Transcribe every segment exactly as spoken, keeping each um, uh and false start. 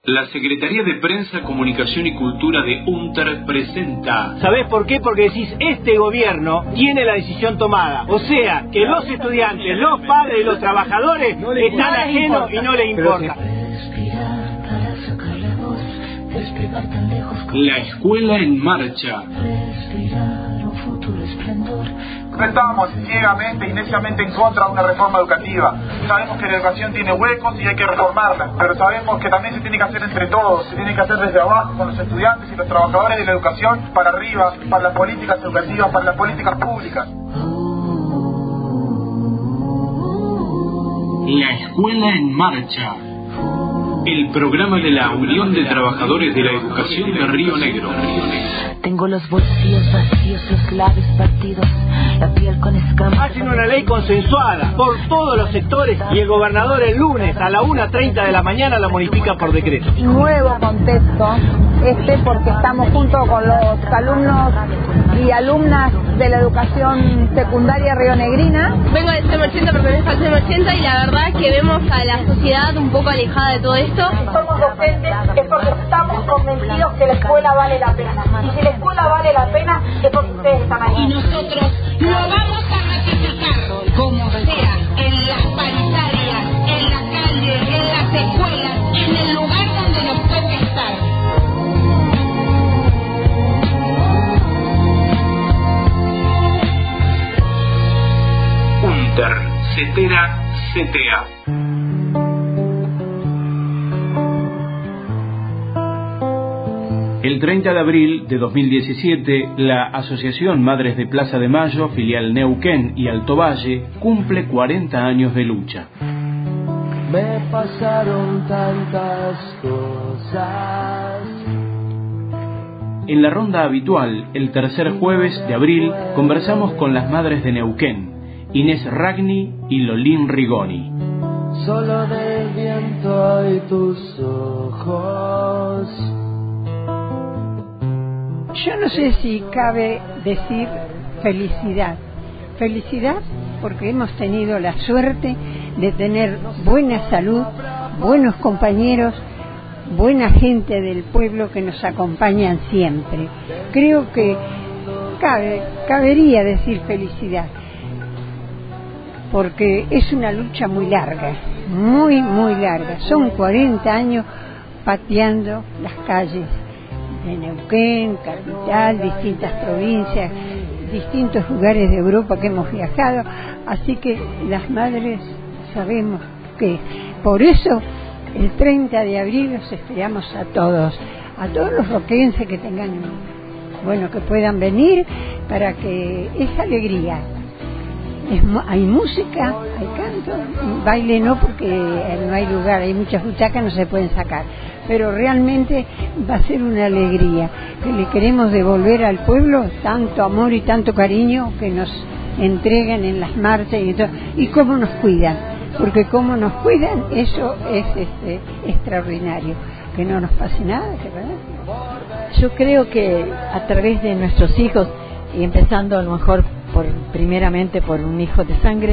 La Secretaría de Prensa, Comunicación y Cultura de UNTER presenta... ¿Sabés por qué? Porque decís, este gobierno tiene la decisión tomada. O sea, que los estudiantes, los padres y los trabajadores no le están ajenos y no les importa. La Escuela en Marcha. No estamos ciegamente y neciamente en contra de una reforma educativa. Sabemos que la educación tiene huecos y hay que reformarla, pero sabemos que también se tiene que hacer entre todos, se tiene que hacer desde abajo con los estudiantes y los trabajadores de la educación para arriba, para las políticas educativas, para las políticas públicas. La Escuela en Marcha. El programa de la Unión de Trabajadores de la Educación de Río Negro. Tengo los bolsillos vacíos, los labios partidos, la piel con escamas. Hacen una ley consensuada por todos los sectores y el gobernador el lunes a la una treinta de la mañana la modifica por decreto. Nuevo contexto este porque estamos junto con los alumnos y alumnas de la educación secundaria rionegrina. Vengo del C M ochenta, pertenezco al C M ochenta y la verdad que vemos a la sociedad un poco alejada de todo esto. Somos docentes es porque estamos convencidos que la escuela vale la pena. Y si la escuela vale la pena es porque ustedes están ahí. Y nosotros lo vamos a ratificar, como sea, en las paritarias, en la calle, en las escuelas, en el lugar donde nos toque estar. UNTER, CETERA, CETEA. El treinta de abril de dos mil diecisiete, la Asociación Madres de Plaza de Mayo, filial Neuquén y Alto Valle, cumple cuarenta años de lucha. Me pasaron tantas cosas. En la ronda habitual, el tercer jueves de abril, conversamos con las madres de Neuquén, Inés Ragni y Lolín Rigoni. Solo del viento y tus ojos. Yo no sé si cabe decir felicidad. Felicidad porque hemos tenido la suerte de tener buena salud, buenos compañeros, buena gente del pueblo que nos acompañan siempre. Creo que cabe, cabería decir felicidad, porque es una lucha muy larga, muy, muy larga. Son cuarenta años pateando las calles de Neuquén, capital, distintas provincias, distintos lugares de Europa que hemos viajado, así que las madres sabemos que por eso el treinta de abril los esperamos a todos, a todos los roquenses que tengan, bueno, que puedan venir para que esa alegría. Es, hay música, hay canto, baile no porque no hay lugar, hay muchas butacas, no se pueden sacar, pero realmente va a ser una alegría que le queremos devolver al pueblo tanto amor y tanto cariño que nos entregan en las marchas y todo, y cómo nos cuidan, porque cómo nos cuidan, eso es este, extraordinario, que no nos pase nada, ¿verdad? Yo creo que a través de nuestros hijos, y empezando a lo mejor por primeramente por un hijo de sangre,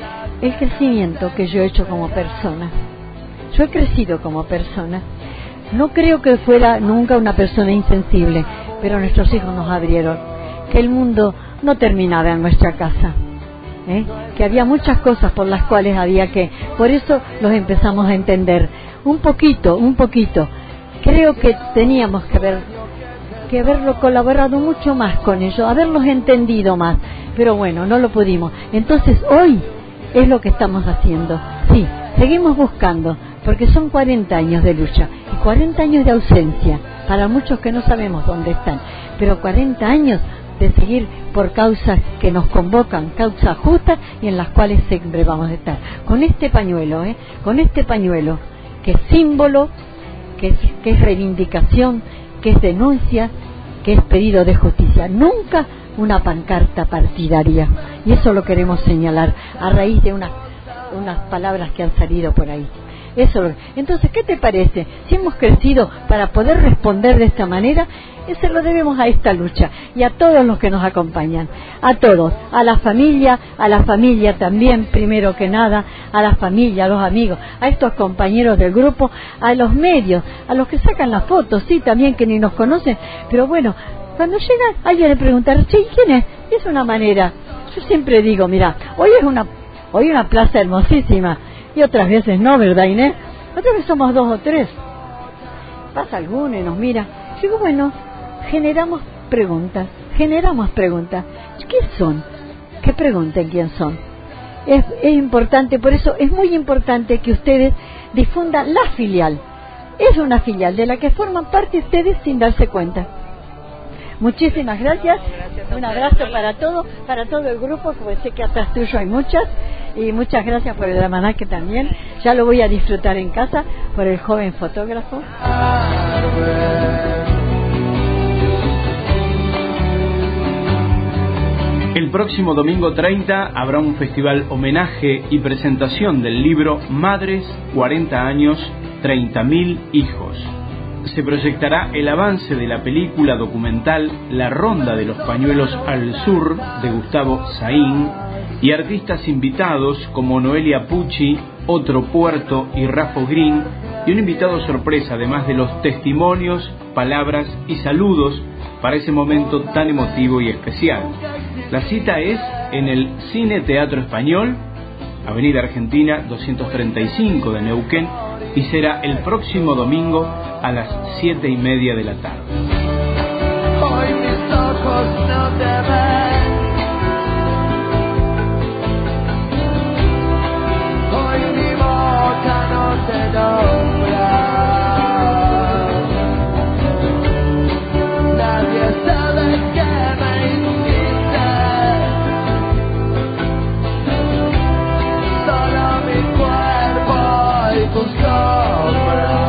el crecimiento que yo he hecho como persona. Yo he crecido como persona. No creo que fuera nunca una persona insensible, pero nuestros hijos nos abrieron que el mundo no terminaba en nuestra casa, ¿eh? Que había muchas cosas por las cuales había que, por eso los empezamos a entender un poquito, un poquito. Creo que teníamos que haber que haberlo colaborado mucho más con ellos, haberlos entendido más, pero bueno, no lo pudimos. Entonces hoy es lo que estamos haciendo. Sí, seguimos buscando, porque son cuarenta años de lucha y cuarenta años de ausencia, para muchos que no sabemos dónde están, pero cuarenta años de seguir por causas que nos convocan, causas justas y en las cuales siempre vamos a estar. Con este pañuelo, ¿eh? Con este pañuelo, que es símbolo, que es, que es reivindicación, que es denuncia, que es pedido de justicia, nunca una pancarta partidaria, y eso lo queremos señalar a raíz de unas, unas palabras que han salido por ahí. Eso. Entonces, ¿qué te parece? Si hemos crecido para poder responder de esta manera, eso lo debemos a esta lucha y a todos los que nos acompañan, a todos, a la familia, a la familia también, primero que nada, a la familia, a los amigos, a estos compañeros del grupo, a los medios, a los que sacan las fotos, sí, también que ni nos conocen, pero bueno, cuando llega alguien le pregunta, che, ¿quién es? Y es una manera, yo siempre digo, mira, hoy es una, hoy una plaza hermosísima, y otras veces no, ¿verdad, Inés? Otras veces somos dos o tres, pasa alguno y nos mira, digo, bueno, generamos preguntas, generamos preguntas. ¿Quién son? Que pregunten quién son. Es, es importante, por eso es muy importante que ustedes difundan la filial. Es una filial de la que forman parte ustedes sin darse cuenta. Muchísimas gracias. gracias Un abrazo para todo, para todo el grupo, porque sé que atrás tuyo hay muchas. Y muchas gracias por el almanaque también. Ya lo voy a disfrutar en casa por el joven fotógrafo. El próximo domingo treinta habrá un festival homenaje y presentación del libro Madres, cuarenta años, treinta mil hijos. Se proyectará el avance de la película documental La Ronda de los Pañuelos al Sur, de Gustavo Saín, y artistas invitados como Noelia Pucci, Otro Puerto y Rafo Green, y un invitado sorpresa, además de los testimonios, palabras y saludos para ese momento tan emotivo y especial. La cita es en el Cine Teatro Español, Avenida Argentina doscientos treinta y cinco de Neuquén, y será el próximo domingo a las siete y media de la tarde. Hoy mis ojos no te ven, hoy mi boca no te nombra, nadie sabe qué me hiciste, solo mi cuerpo y tus sombras.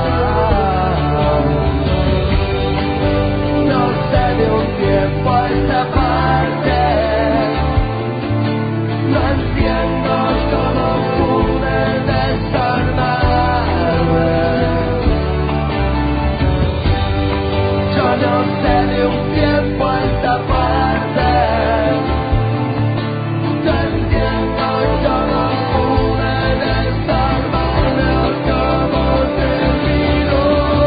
De un tiempo a esta parte, no entiendo cómo pude desarmarme. Yo no sé de un tiempo a esta parte, no entiendo cómo pude desarmarme o cómo terminó.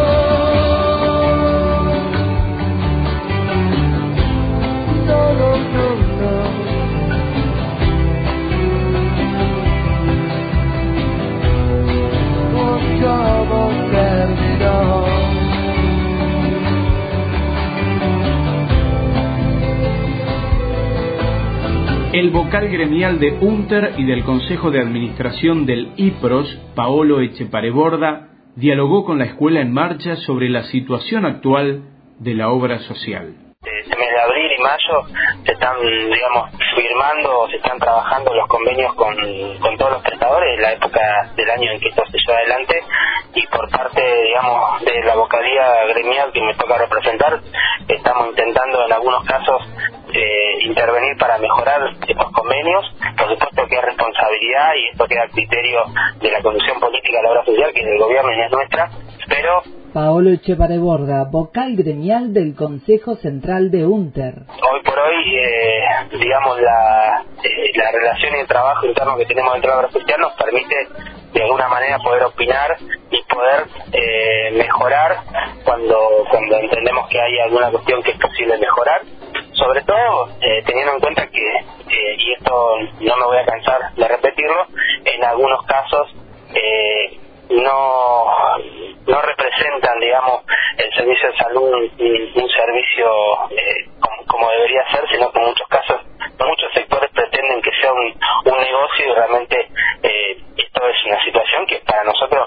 El vocal gremial de UNTER y del Consejo de Administración del I P R O S, Paolo Echepareborda, dialogó con la Escuela en Marcha sobre la situación actual de la obra social. Este mes de abril y mayo se están, digamos, firmando, se están trabajando los convenios con, con todos los prestadores, la época del año en que esto se lleva adelante, y por parte, digamos, de la vocalía gremial que me toca representar, estamos intentando en algunos casos eh, intervenir para mejorar estos convenios. Por supuesto que es responsabilidad y esto queda a criterio de la conducción política de la obra social, que es del gobierno y no es nuestra, pero... Paolo Echepareborda, vocal gremial del Consejo Central de UNTER. Hoy por hoy, eh, digamos, la, eh, la relación y el trabajo interno que tenemos dentro de la obra social nos permite de alguna manera poder opinar y poder eh, mejorar cuando, cuando entendemos que hay alguna cuestión que es posible mejorar. Sobre todo, eh, teniendo en cuenta que, eh, y esto no me voy a cansar de repetirlo, en algunos casos eh, no no representan, digamos, el servicio de salud un, un servicio eh, como, como debería ser, sino que en muchos casos, muchos sectores pretenden que sea un, un negocio, y realmente eh, esto es una situación que para nosotros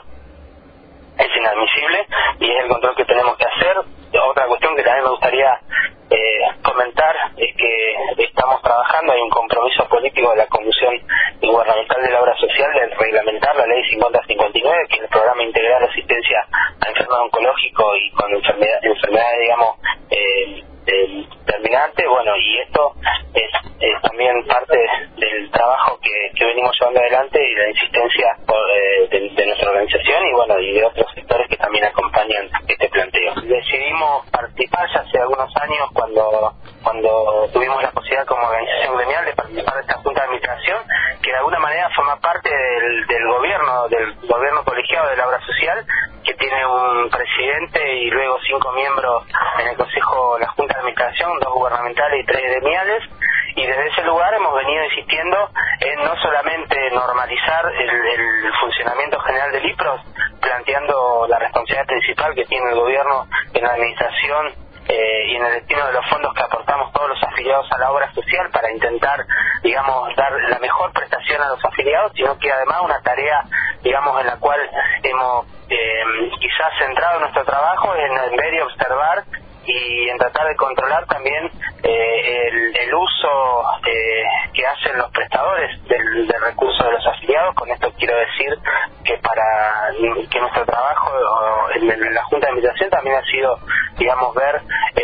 es inadmisible y es el control que tenemos que hacer. Otra cuestión que también me gustaría eh, comentar es que estamos trabajando, hay un compromiso político de la Comisión Gubernamental de la Obra Social de reglamentar la Ley cincuenta cincuenta y nueve, que es el Programa Integral de Asistencia a Enfermos Oncológicos y con enfermedad, enfermedades, digamos, eh, eh, determinante, bueno, y esto es, es también parte del trabajo que, que venimos llevando adelante y la insistencia por, eh, de, de nuestra organización y bueno, y de otros sectores que también acompañan este planteo. Decidimos participar ya hace algunos años cuando cuando tuvimos la posibilidad como organización gremial de participar de esta Junta de Administración, que de alguna manera forma parte del, del gobierno, del gobierno colegiado de la obra social, que tiene un presidente y luego cinco miembros en el Consejo, la Junta de Administración, dos gubernamentales y tres gremiales, y desde ese lugar hemos venido insistiendo en no solamente normalizar el, el funcionamiento general del I P R O S, planteando la responsabilidad principal que tiene el gobierno en la administración eh, y en el destino de los fondos que aportamos todos los afiliados a la obra social para intentar, digamos, dar la mejor prestación a los afiliados, sino que además una tarea, digamos, en la cual hemos eh, quizás centrado nuestro trabajo en, en ver y observar y en tratar de controlar también eh, el, el uso eh, que hacen los prestadores del, del recurso de los afiliados. Con esto quiero decir que para que nuestro trabajo en, en la Junta de Administración también ha sido, digamos, ver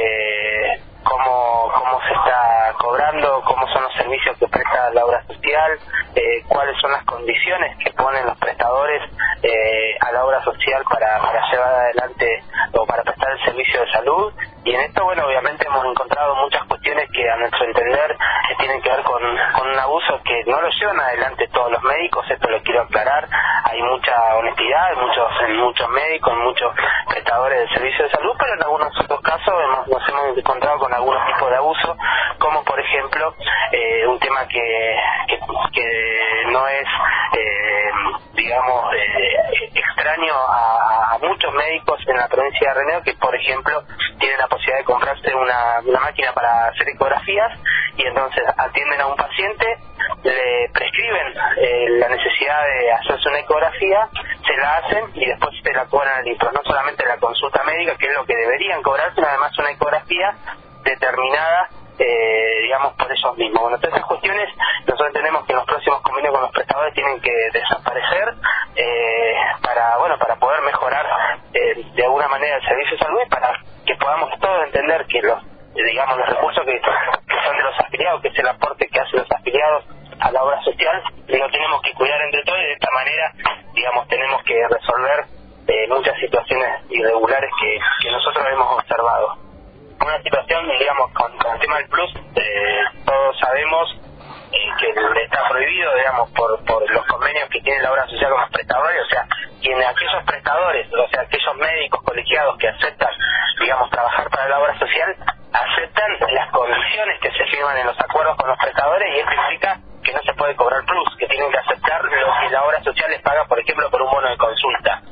eh, cómo, cómo se está cobrando, cómo son los servicios que presta la obra social, eh, cuáles son las condiciones que ponen los prestadores eh, a la obra social para, para llevar adelante o para prestar el servicio de salud. Y en esto, bueno, obviamente hemos encontrado muchas cuestiones que a nuestro entender eh, tienen que ver con, con un abuso que no lo llevan adelante todos los médicos, esto lo quiero aclarar. Hay mucha honestidad, hay muchos, hay muchos médicos, muchos prestadores de servicio de salud, pero en algunos otros casos hemos, nos hemos encontrado con algunos tipos de abuso, como por ejemplo eh, un tema que, que, que no es, eh, digamos, eh, extraño a, a muchos médicos en la provincia de Reneo, que por ejemplo tienen la posibilidad de comprarse una, una máquina para hacer ecografías y entonces atienden a un paciente, le prescriben eh, la necesidad de hacerse una ecografía, se la hacen y después se la cobran al I P R O S. No solamente la consulta médica, que es lo que deberían cobrar, sino además una ecografía determinada, eh, digamos, por ellos mismos. Bueno, todas esas cuestiones nosotros entendemos que los próximos convenios con los prestadores tienen que desaparecer eh, para, bueno, para poder mejorar eh, de alguna manera el servicio de salud y para que podamos todos entender que los, digamos, los recursos que, que son de los afiliados, que es el aporte que hacen los afiliados a la obra social, lo tenemos que cuidar entre todos y de esta manera, digamos, tenemos que resolver eh, muchas situaciones irregulares que, que nosotros hemos observado. Una situación, digamos, con, con el tema del plus, eh, todos sabemos eh, que está prohibido, digamos, por, por los convenios que tiene la obra social con los prestadores, o sea, quienes aquellos prestadores, o sea, aquellos médicos colegiados que aceptan, digamos, trabajar para la obra social, aceptan las condiciones que se firman en los acuerdos con los prestadores y esto implica que no se puede cobrar plus, que tienen que aceptar lo que la obra social les paga, por ejemplo, por un bono de consulta.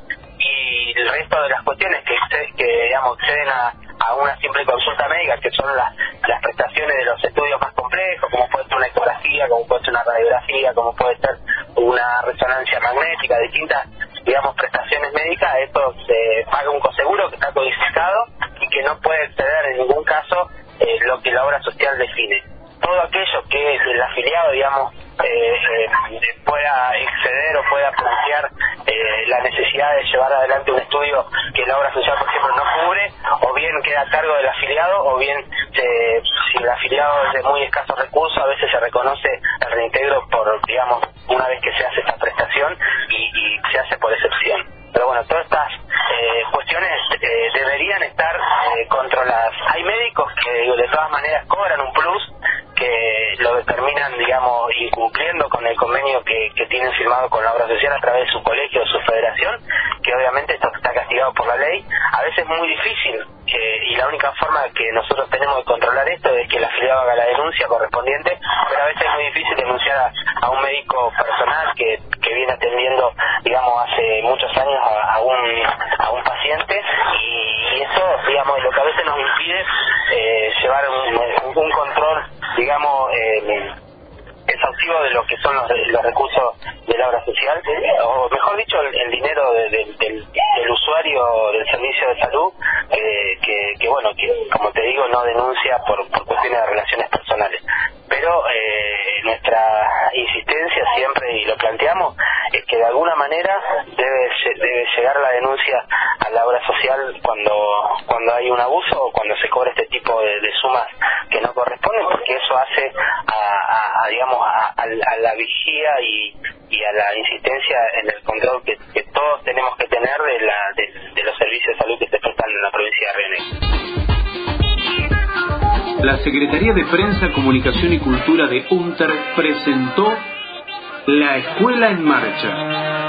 Y el resto de las cuestiones que, que digamos, exceden a, a una simple consulta médica, que son las, las prestaciones de los estudios más complejos, como puede ser una ecografía, como puede ser una radiografía, como puede ser una resonancia magnética, distintas, digamos, prestaciones médicas, esto se paga un coseguro que está codificado y que no puede exceder en ningún caso eh, lo que la obra social define. Todo aquello que el afiliado, digamos, eh, eh, pueda exceder o pueda plantear eh, la necesidad de llevar adelante un estudio que la obra social, por ejemplo, no cubre, o bien queda a cargo del afiliado, o bien se, si el afiliado es de muy escasos recursos, a veces se reconoce el reintegro por, digamos, una vez que se hace esta prestación y, y se hace por excepción. Pero bueno, todas estas eh, cuestiones eh, deberían estar eh, controladas. Hay médicos que, digo, de todas maneras cobran un plus, que lo determinan, digamos, incumpliendo con el convenio que, que tienen firmado con la obra social a través de su colegio o su federación, que obviamente esto está castigado por la ley. A veces es muy difícil eh, y la única forma que nosotros tenemos de controlar esto es que el afiliado haga la denuncia correspondiente, pero a veces es muy difícil denunciar a, a un médico personal que, que viene atendiendo, digamos, hace muchos años a, a, un, a un paciente y, y eso, digamos, es lo que a veces nos impide eh, llevar un, un control, digamos, eh, exhaustivo de lo que son los, los recursos de la obra social, o mejor dicho, el, el dinero de, de, del, del usuario del servicio de salud, eh, que, que bueno, que como te digo, no denuncia por, por cuestiones de relaciones personales. Pero eh, nuestra insistencia siempre, y lo planteamos, es que de alguna manera debe debe llegar la denuncia a la obra social cuando cuando hay un abuso o cuando se cobra este tipo de, de sumas que no corresponden, porque eso hace a, a, a digamos a, a, a la vigía y, y a la insistencia en el control que, que todos tenemos que tener de la de, de los servicios de salud que se prestan en la provincia de Río Negro. La Secretaría de Prensa, Comunicación y Cultura de UNTER presentó La Escuela en Marcha.